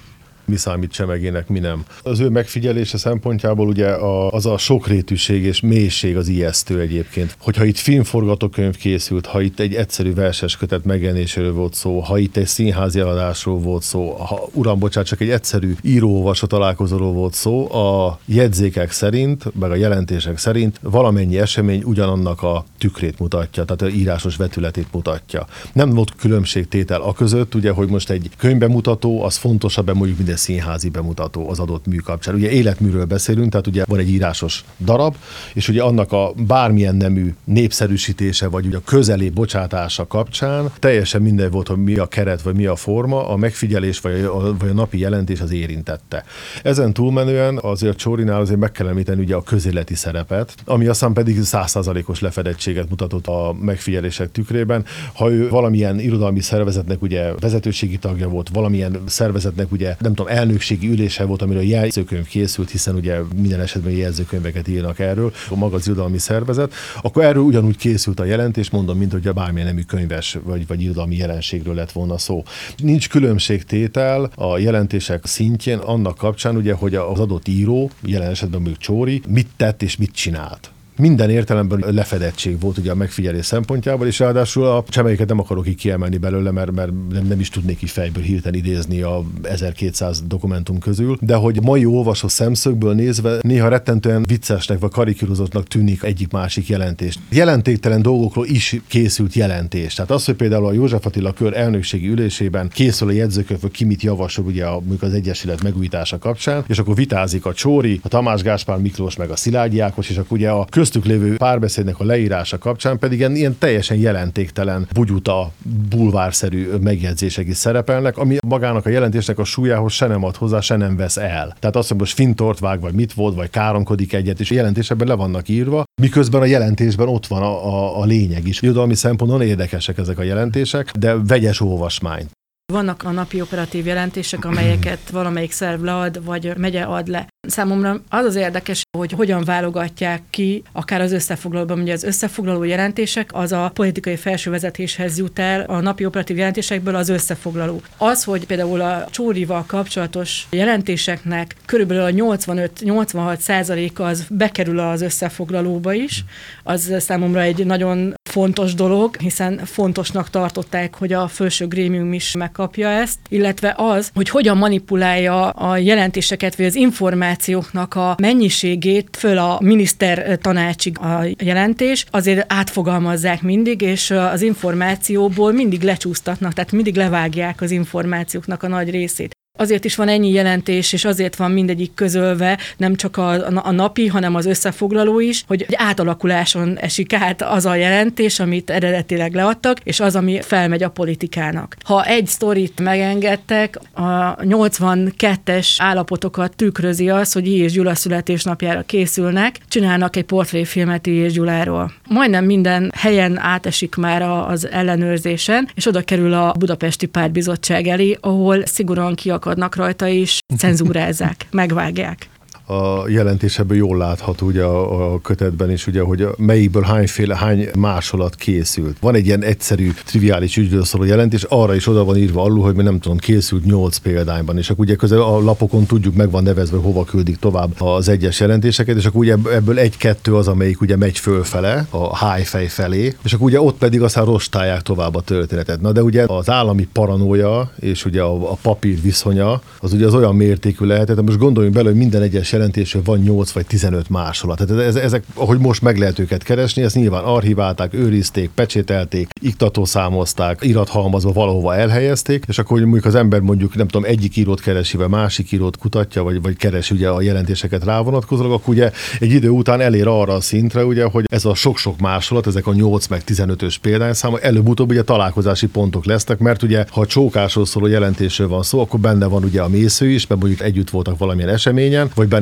Mi számít csemegének, mi nem. Az ő megfigyelése szempontjából ugye a, az a sokrétűség és mélység az ijesztő egyébként. Hogyha itt filmforgatókönyv készült, ha itt egy egyszerű verses kötet megjelenéséről volt szó, ha itt egy színházi eladásról volt szó, ha uram, bocsánat, csak egy egyszerű író-olvasó találkozóról volt szó, a jegyzékek szerint, meg a jelentések szerint valamennyi esemény ugyanannak a tükrét mutatja, tehát a írásos vetületét mutatja. Nem volt különbségtétel a között, ugye, hogy most egy könyvbemutató, az fontosabb, mondjuk minden színházi bemutató az adott mű kapcsán. Ugye életműről beszélünk, tehát ugye van egy írásos darab, és ugye annak a bármilyen nemű népszerűsítése, vagy ugye a közeli bocsátása kapcsán teljesen mindegy volt, hogy mi a keret, vagy mi a forma, a megfigyelés, vagy a, vagy a napi jelentés az érintette. Ezen túlmenően azért Csórinál azért meg kell említeni ugye a közéleti szerepet, ami aztán pedig száz százalékos lefedettséget mutatott a megfigyelések tükrében. Ha ő valamilyen irodalmi szervezetnek ugye vezetőségi tagja volt, valamilyen szervezetnek ugye nem tudom, elnökségi ülése volt, amiről jegyzőkönyv készült, hiszen ugye minden esetben jegyzőkönyveket írnak erről, a maga az irodalmi szervezet, akkor erről ugyanúgy készült a jelentés, mondom, mint hogy bármilyen nemű könyves vagy, vagy irodalmi jelenségről lett volna szó. Nincs különbségtétel a jelentések szintjén annak kapcsán, ugye, hogy az adott író, jelen esetben mondjuk Csóri, mit tett és mit csinált. Minden értelemben lefedettség volt ugye a megfigyelés szempontjából, és ráadásul a csemegéket nem akarok így kiemelni belőle, mert, mert nem, nem is tudnék így fejből hirtelen idézni a ezerkétszáz dokumentum közül, de hogy mai olvasó szemszögből nézve néha rettentően viccesnek vagy karikírozottnak tűnik egyik-másik jelentés. Jelentéktelen dolgokról is készült jelentés. Tehát az, hogy például a József Attila kör elnökségi ülésében készül a jegyzőkönyv, hogy ki mit javasol ugye a, az Egyesület megújítása kapcsán, és akkor vitázik a Csóri, a Tamás Gáspár Miklós meg a Szilágyi Ákos, és akkor ugye a köztük lévő párbeszédnek a leírása kapcsán pedig ilyen, ilyen teljesen jelentéktelen, bugyuta, bulvárszerű megjegyzések is szerepelnek, ami magának a jelentésnek a súlyához se nem ad hozzá, se nem vesz el. Tehát azt, hogy most fintort vág, vagy mit volt, vagy káromkodik egyet, és a jelentésekben le vannak írva, miközben a jelentésben ott van a, a, a lényeg is. Irodalmi szempontból érdekesek ezek a jelentések, de vegyes olvasmány. Vannak a napi operatív jelentések, amelyeket valamelyik szerv lead, vagy megye ad le. Számomra az az érdekes, hogy hogyan válogatják ki, akár az összefoglalóban, ugye az összefoglaló jelentések, az a politikai felsővezetéshez jut el a napi operatív jelentésekből az összefoglaló. Az, hogy például a Csórival kapcsolatos jelentéseknek körülbelül a nyolcvanöt-nyolcvanhat százaléka az bekerül az összefoglalóba is, az számomra egy nagyon fontos dolog, hiszen fontosnak tartották, hogy a felső grémium is megkapja ezt, illetve az, hogy hogyan manipulálja a jelentéseket, vagy az információknak a mennyiségét föl a miniszter tanácsig a jelentés, azért átfogalmazzák mindig, és az információból mindig lecsúsztatnak, tehát mindig levágják az információknak a nagy részét. Azért is van ennyi jelentés, és azért van mindegyik közölve, nem csak a, a napi, hanem az összefoglaló is, hogy egy átalakuláson esik át az a jelentés, amit eredetileg leadtak, és az, ami felmegy a politikának. Ha egy sztorit megengedtek, a nyolcvankettes állapotokat tükrözi az, hogy I. és Gyula születésnapjára készülnek, csinálnak egy portréfilmet I. és Gyuláról. Majdnem minden helyen átesik már az ellenőrzésen, és oda kerül a Budapesti Pártbizottság elé, ahol szigorúan ki akadnak rajta, és cenzúrázzák, megvágják. A jelentés ebből jól látható ugye a, a kötetben is, ugye, hogy melyikből hányféle, hány másolat készült. Van egy ilyen egyszerű, triviális ügyről szóló jelentés, arra is oda van írva alul, hogy nem tudom, készült nyolc példányban, és akkor ugye közel a lapokon tudjuk, meg van nevezve, hova küldik tovább az egyes jelentéseket, és akkor ugye ebből egy-kettő az, amelyik ugye megy fölfele, a hájfej felé, és akkor ugye ott pedig aztán rostálják tovább a történetet. Na de ugye az állami paranója és ugye a, a papír viszonya, az ugye az olyan mértékű lehetett, most gondoljunk bele, hogy minden egyes jelentésről van nyolc vagy tizenöt másolat. Tehát ezek, ahogy most meg lehet őket keresni, ezt nyilván archiválták, őrizték, pecsételték, iktatószámozták, irathalmazva valahova elhelyezték, és akkor mondjuk az ember mondjuk, nem tudom, egyik írót keresi, vagy másik írót kutatja, vagy, vagy keresi ugye a jelentéseket rávonatkozólag, akkor ugye egy idő után elér arra a szintre, ugye, hogy ez a sok-sok másolat, ezek a nyolc meg tizenötös példányszáma előbb-utóbb ugye találkozási pontok lesznek, mert ugye ha a csókásról szóló jelentésről van szó, akkor benne van ugye a mésző is, mert mondjuk együtt voltak valamilyen eseményen, vagy benne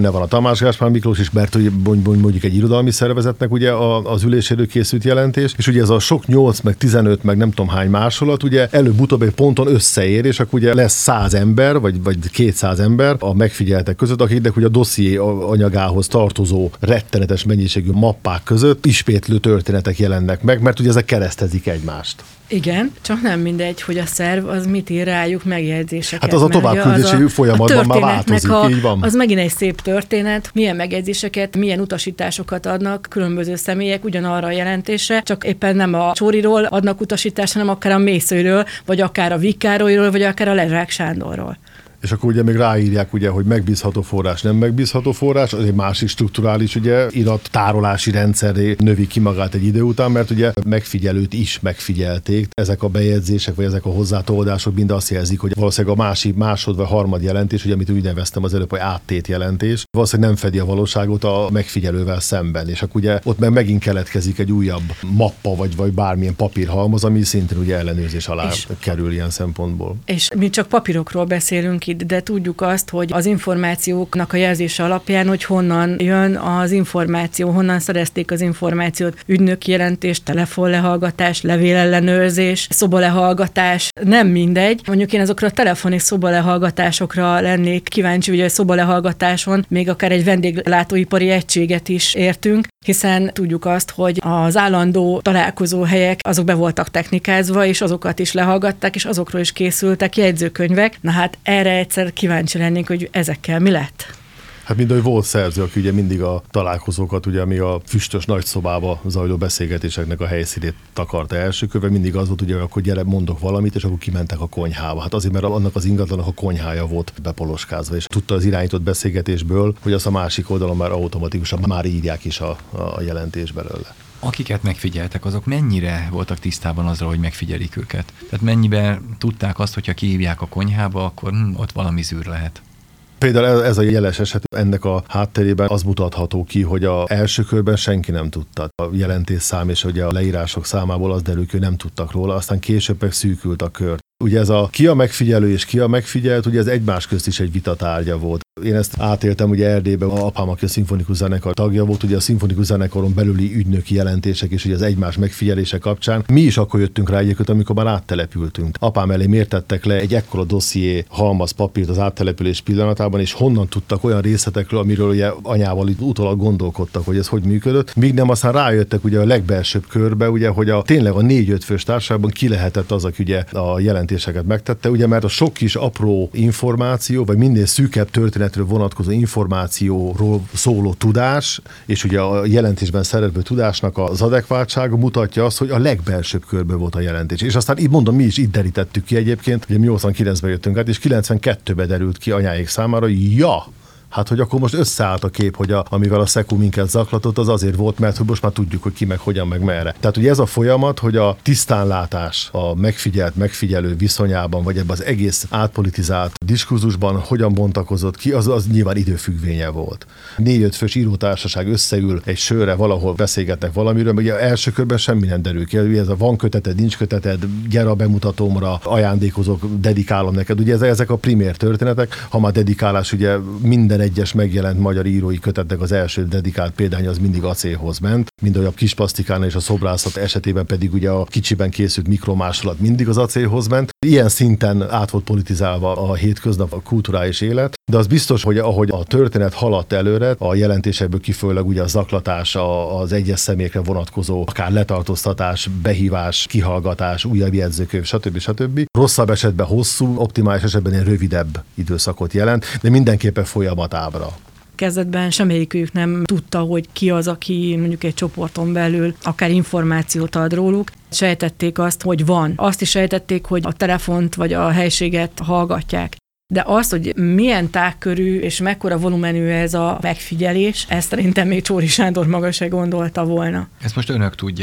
benne van a Tamás Gáspár Miklós is, mert mondjuk egy irodalmi szervezetnek ugye az üléséről készült jelentés, és ugye ez a sok nyolc, meg tizenöt, meg nem tudom hány másolat, ugye előbb-utóbb egy ponton összeér, és akkor ugye lesz száz ember, vagy, vagy kétszáz ember a megfigyeltek között, akiknek ugye a dosszié anyagához tartozó rettenetes mennyiségű mappák között ismétlő történetek jelennek meg, mert ugye ezek keresztezik egymást. Igen, csak nem mindegy, hogy a szerv az mit ír rájuk megjegyzéseket. Hát az a továbbküldési folyamatban már változik, a, így van. Az megint egy szép történet, milyen megjegyzéseket, milyen utasításokat adnak különböző személyek ugyanarra a jelentésre, csak éppen nem a Csóriról adnak utasítást, hanem akár a Mészőről, vagy akár a Vikkárolyról, vagy akár a Lezsák Sándorról. És akkor ugye még ráírják, ugye, hogy megbízható forrás, nem megbízható forrás, az egy másik strukturális ugye, irat tárolási rendszeré növi ki magát egy idő után, mert ugye megfigyelőt is megfigyelték. Ezek a bejegyzések, vagy ezek a hozzátoldások mind azt jelzik, hogy valószínűleg a másik, másod vagy harmad jelentés, ugye, amit úgy neveztem az előbb, hogy áttét jelentés, valószínűleg nem fedi a valóságot a megfigyelővel szemben. És akkor ugye ott meg megint keletkezik egy újabb mappa, vagy, vagy bármilyen papírhalmaz, ami szintén ugye ellenőrzés alá és, kerül ilyen szempontból. És mi csak papírokról beszélünk itt, de tudjuk azt, hogy az információknak a jelzése alapján, hogy honnan jön az információ, honnan szerezték az információt, ügynöki jelentés, telefonlehallgatás, levélellenőrzés, szobalehallgatás, nem mindegy. Mondjuk én azokra a telefon és szobalehallgatásokra lennék kíváncsi, hogy a szobalehallgatáson még akár egy vendéglátóipari egységet is értünk, hiszen tudjuk azt, hogy az állandó találkozóhelyek azok be voltak technikázva, és azokat is lehallgatták, és azokról is készültek jegyzőkönyvek. Na hát erre egyszer kíváncsi lennénk, hogy ezekkel mi lett. Hát mind, hogy volt szerző, aki ugye mindig a találkozókat, ugye, ami a füstös nagyszobába zajló beszélgetéseknek a helyszínét takarta első körben, mindig az volt, ugye, hogy akkor gyere, mondok valamit, és akkor kimentek a konyhába. Hát azért, mert annak az ingatlanak a konyhája volt bepoloskázva, és tudta az irányított beszélgetésből, hogy azt a másik oldalon már automatikusan már írják is a, a jelentés belőle. Akiket megfigyeltek, azok mennyire voltak tisztában azzal, hogy megfigyelik őket? Tehát mennyiben tudták azt, hogyha kihívják a konyhába, akkor hm, ott valami zűr lehet? Például ez a jeles eset, ennek a hátterében az mutatható ki, hogy az első körben senki nem tudta. A jelentésszám és ugye a leírások számából az derül, hogy nem tudtak róla, aztán később meg szűkült a kör. Ugye ez a ki a megfigyelő és ki a megfigyelt, ugye ez egymás közt is egy vitatárgya volt. Én ezt átéltem ugye Erdélyben, a apám, aki a szimfonikus zenekar tagja volt, ugye a szimfonikus zenekaron belüli ügynöki jelentések és ugye az egymás megfigyelése kapcsán. Mi is akkor jöttünk rá egyébként, amikor már áttelepültünk. Apám elé mértettek le egy ekkora dosszié halmaz papírt az áttelepülés pillanatában, és honnan tudtak olyan részletekről, amiről ugye anyával utólag gondolkodtak, hogy ez hogy működött. Míg nem aztán rájöttek ugye a legbelsőbb körbe, ugye, hogy a tényleg a négy-öt fős társaságban ki lehetett az, aki ugye a jelentéseket megtette, ugye, mert a sok kis apró információ, vagy minél szűkebb történetről vonatkozó információról szóló tudás, és ugye a jelentésben szereplő tudásnak az adekváltsága mutatja azt, hogy a legbelsőbb körben volt a jelentés. És aztán így mondom, mi is itt derítettük ki egyébként, ugye mi nyolcvankilencben jöttünk át, és kilencvenkettőben derült ki anyáik számára, ja, hát, hogy akkor most összeállt a kép, hogy a, amivel a Szekú minket zaklatott, az azért volt, mert hogy most már tudjuk, hogy ki meg hogyan, meg merre. Tehát ugye ez a folyamat, hogy a tisztánlátás a megfigyelt, megfigyelő viszonyában, vagy ebben az egész átpolitizált diskurzusban hogyan bontakozott ki, az, az nyilván időfüggvénye volt. Négy-öt fős írótársaság összeül egy sörre, valahol beszélgetnek valamiről, ugye első körben semmi nem derül ki. Ugye ez a van köteted, nincs köteted, gyere a bemutatómra, ajándékozok, dedikálom neked. Ugye ezek a primér történetek, ha már dedikálás, ugye minden egyes megjelent magyar írói kötetnek az első dedikált példány az mindig acélhoz ment, mind ahogy a Kisplasztikán és a szobrászat esetében pedig ugye a kicsiben készült mikromásolat mindig az acélhoz ment. Ilyen szinten át volt politizálva a hétköznap, a kulturális élet, de az biztos, hogy ahogy a történet haladt előre, a jelentésekből kifolyólag ugye a zaklatás, az egyes személyekre vonatkozó, akár letartóztatás, behívás, kihallgatás, újabb jegyzőkönyv, stb. stb. Rosszabb esetben hosszú, optimális esetben egy rövidebb időszakot jelent, de mindenképpen folyamatábra. Kezdetben semmelyikük nem tudta, hogy ki az, aki mondjuk egy csoporton belül akár információt ad róluk. Sejtették azt, hogy van. Azt is sejtették, hogy a telefont vagy a helységet hallgatják. De azt, hogy milyen tágkörű és mekkora volumenű ez a megfigyelés, ezt szerintem még Csóri Sándor maga se gondolta volna. Ezt most önök tudják.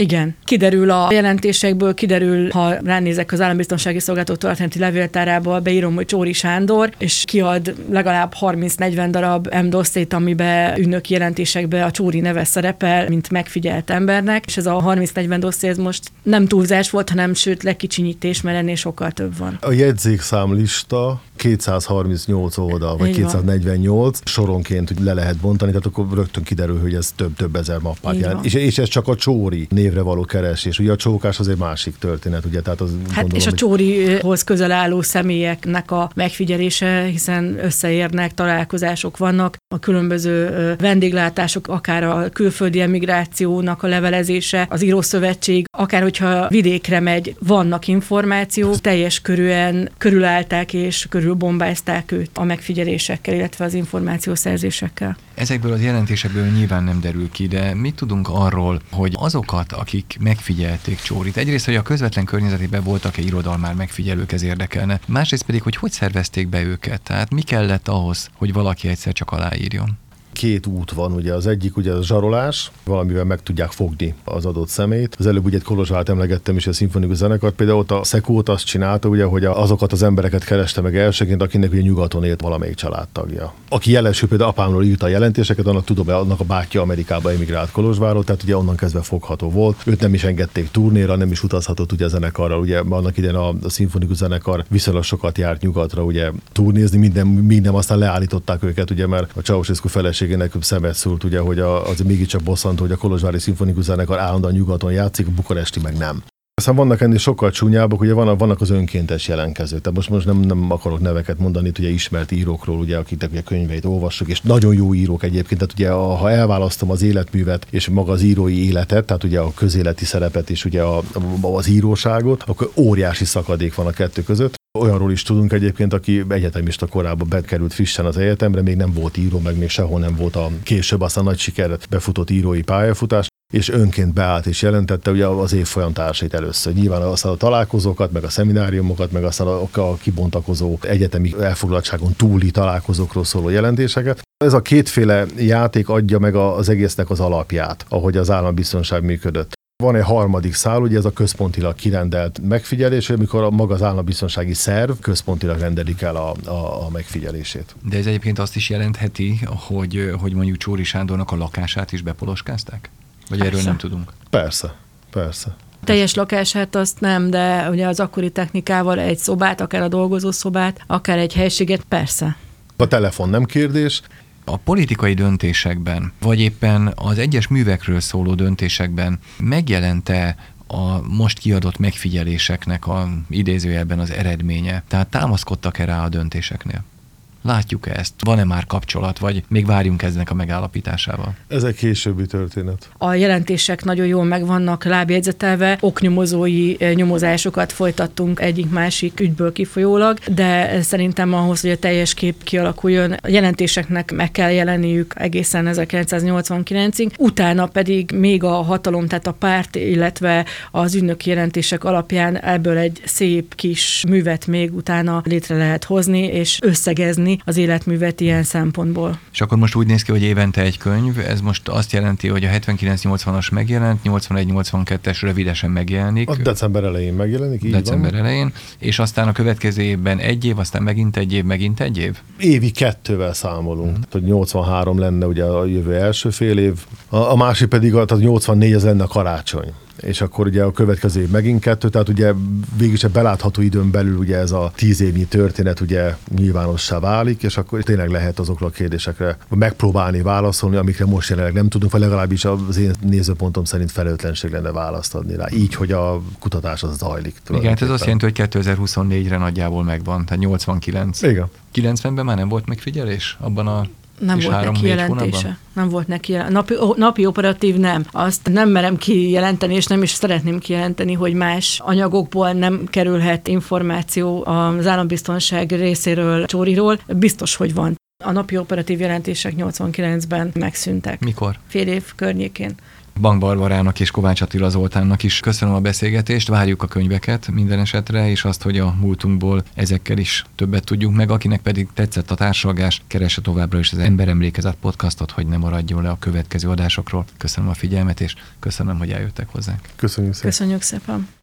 Igen. Kiderül a jelentésekből, kiderül, ha ránézek az Állambiztonsági Szolgálatok történeti levéltárába, beírom, hogy Csóri Sándor, és kiad legalább harminc-negyven darab em-dosszét, amiben ügynöki jelentésekben a Csóri neve szerepel, mint megfigyelt embernek, és ez a harminc-negyven dosszé ez most nem túlzás volt, hanem sőt lekicsinyítés, mert ennél sokkal több van. A jegyzékszámlista kétszázharmincnyolc oldal, vagy kétszáznegyvennyolc soronként hogy le lehet bontani, tehát akkor rögtön kiderül, hogy ez több-több ezer mappát jelent. És, és ez csak a Csóri névre való keresés. Ugye a csókás az egy másik történet, ugye? Tehát az, hát gondolom, és a Csórihoz közel álló személyeknek a megfigyelése, hiszen összeérnek, találkozások vannak, a különböző vendéglátások, akár a külföldi emigrációnak a levelezése, az Írószövetség, akár hogyha vidékre megy, vannak információk, teljes körűen körülállták és körülbombázták őt a megfigyelésekkel, illetve az információszerzésekkel. Ezekből az jelentésekből nyilván nem derül ki, de mit tudunk arról, hogy azokat, akik megfigyelték Csórit, egyrészt, hogy a közvetlen környezetében voltak-e irodalmár megfigyelők, ez érdekelne, másrészt pedig, hogy hogy szervezték be őket, tehát mi kellett ahhoz, hogy valaki egyszer csak aláírjon? Két út van, ugye az egyik ugye a zsarolás, valamivel meg tudják fogni az adott szemét. Az előbb ugye egy Kolozsvárt emlegettem is, a szimfonikus zenekart, például ott a Szekót azt csinálta, ugye, hogy azokat az embereket kereste meg elsőként, akinek ugye nyugaton élt valamelyik családtagja. Aki jelesül, például apámról írta a jelentéseket, annak tudom, hogy annak a bátyja Amerikába emigrált Kolozsvárról, tehát ugye onnan kezdve fogható volt. Őt nem is engedték turnéra, nem is utazhatott ugye a zenekarral, ugye annak idején a, a szimfonikus zenekar viszonylag sokat járt nyugatra, ugye turnézni, minden, minden aztán leállították őket, ugye, mert a Ceausescu feleségének szemet szúrt, ugye, hogy a, az mégiscsak bosszantó, hogy a Kolozsvári szimfonikus zenekar állandóan nyugaton játszik, a bukaresti meg nem. Aztán vannak ennél sokkal csúnyábbak, ugye vannak, vannak az önkéntes jelentkezők. Tehát most, most nem, nem akarok neveket mondani, itt ugye ismert írókról, ugye, akiknek ugye könyveit olvassuk, és nagyon jó írók egyébként. Tehát ugye, ha elválasztom az életművet és maga az írói életet, tehát ugye a közéleti szerepet és ugye a, az íróságot, akkor óriási szakadék van a kettő között. Olyanról is tudunk egyébként, aki egyetemista korában bekerült frissen az egyetemre, még nem volt író, meg még sehol nem volt a később aztán nagy sikert befutott írói pályafutás, és önként beállt és jelentette ugye az évfolyam társait először. Nyilván aztán a találkozókat, meg a szemináriumokat, meg aztán a, a kibontakozó egyetemi elfoglaltságon túli találkozókról szóló jelentéseket. Ez a kétféle játék adja meg az egésznek az alapját, ahogy az állambiztonság működött. Van egy harmadik szál, ugye ez a központilag kirendelt megfigyelés, amikor a maga az állambiztonsági szerv központilag rendelik el a, a, a megfigyelését. De ez egyébként azt is jelentheti, hogy, hogy mondjuk Csóri Sándornak a lakását is bepoloskázták? Vagy persze. Erről nem tudunk? Persze, persze. Teljes lakását azt nem, de ugye az akkori technikával egy szobát, akár a dolgozószobát, akár egy helységet, persze. A telefon nem kérdés. A politikai döntésekben, vagy éppen az egyes művekről szóló döntésekben megjelente a most kiadott megfigyeléseknek a idézőjelben az eredménye? Tehát támaszkodtak-e rá a döntéseknél? Látjuk ezt? Van-e már kapcsolat, vagy még várjunk eznek a megállapításával? Ez egy későbbi történet. A jelentések nagyon jól megvannak lábjegyzetelve, oknyomozói nyomozásokat folytattunk egyik-másik ügyből kifolyólag, de szerintem ahhoz, hogy a teljes kép kialakuljon, a jelentéseknek meg kell jelenniük egészen ezerkilencszáznyolcvankilencig, utána pedig még a hatalom, tehát a párt, illetve az ügynöki jelentések alapján ebből egy szép kis művet még utána létre lehet hozni, és összegezni az életművet ilyen szempontból. És akkor most úgy néz ki, hogy évente egy könyv, ez most azt jelenti, hogy a hetvenkilenc nyolcvanas megjelent, nyolcvanegy nyolcvankettes rövidesen megjelenik. A december elején megjelenik, így December van. elején, és aztán a következő évben egy év, aztán megint egy év, megint egy év? Évi kettővel számolunk. Mm. Hogy nyolcvanhárom lenne ugye a jövő első fél év, a, a másik pedig a nyolcvannégy az lenne a karácsony. És akkor ugye a következő év megint kettő, tehát ugye végülis egy belátható időn belül ugye ez a tíz évnyi történet ugye nyilvánossá válik, és akkor tényleg lehet azokra a kérdésekre megpróbálni válaszolni, amikre most jelenleg nem tudunk, vagy legalábbis az én nézőpontom szerint felelőtlenség lenne választ adni rá. Így, hogy a kutatás az zajlik. Igen, ez azt jelenti, hogy kétezer-huszonnégyre nagyjából megvan, tehát nyolcvankilenc. Igen. kilencvenben már nem volt megfigyelés abban a Nem volt neki jelentése. Nem volt neki napi, napi operatív nem. Azt nem merem kijelenteni, és nem is szeretném kijelenteni, hogy más anyagokból nem kerülhet információ az állambiztonság részéről Csóriról. Biztos, hogy van. A napi operatív jelentések nyolcvankilencben megszűntek. Mikor? Fél év környékén. Bank Barbarának és Kovács Attila Zoltánnak is köszönöm a beszélgetést, várjuk a könyveket minden esetre, és azt, hogy a múltunkból ezekkel is többet tudjunk meg, akinek pedig tetszett a társalgás, keresse továbbra is az Emberemlékezet podcastot, hogy ne maradjon le a következő adásokról. Köszönöm a figyelmet, és köszönöm, hogy eljöttek hozzánk. Köszönjük szépen. Köszönjük szépen.